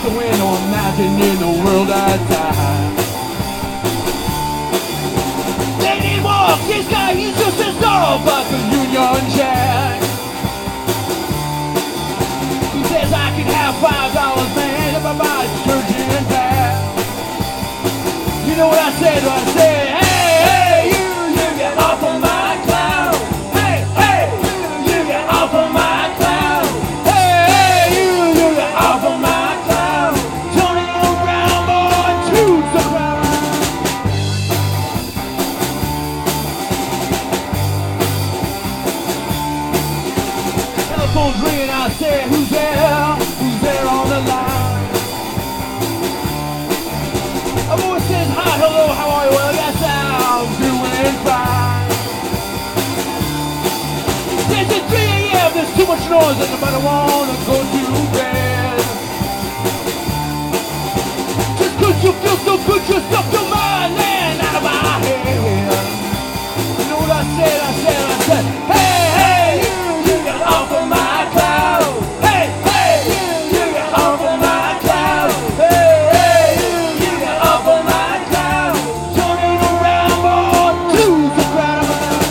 out the window, imagining the world at time. They need more, this guy, he's just as dull, but the Union Jack. He says I can have $5, man, if I buy detergent back. You know what I said? I said, hey, you get off of my cloud. Hey, you get off of my cloud. Hey, you get off of my cloud. Turning around, boy, to the crowd. Telephone's ringing, I said, who's there? Who's there on the line? A voice says, hi, hello, how are you? Well, yes, I'm doing fine. Says it's 3 a.m., there's too much noise and nobody wanna go to bed. Just 'cause you feel so good, you stuff your mind and out of my head. You know what I said? Hey, you get off of my cloud. Hey, you get off of my cloud. Hey, you get off of my cloud. Turning around, boy, to the crowd.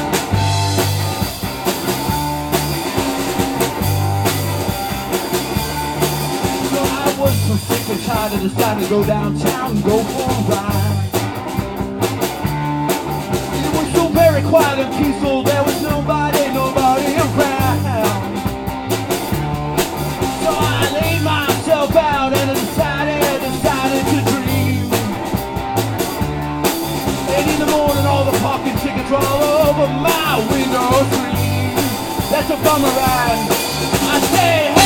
So I was so sick and tired, I decided to go downtown and go for a ride. It was so very quiet and peaceful, there was nobody around. So I laid myself out and I decided to dream. And in the morning all the parking tickets were all over my window screen. That's a bummer ride. I say,